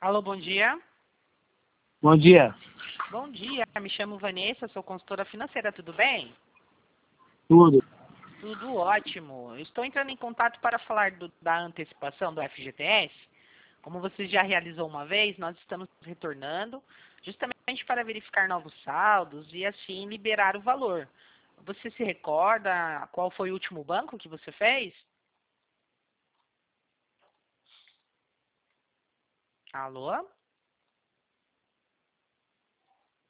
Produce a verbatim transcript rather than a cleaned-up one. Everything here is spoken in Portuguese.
Alô, bom dia. Bom dia. Bom dia, me chamo Vanessa, sou consultora financeira, tudo bem? Tudo. Tudo ótimo. Estou entrando em contato para falar do- da antecipação do F G T S. Como você já realizou uma vez, nós estamos retornando justamente para verificar novos saldos e assim liberar o valor. Você se recorda qual foi o último banco que você fez? Alô?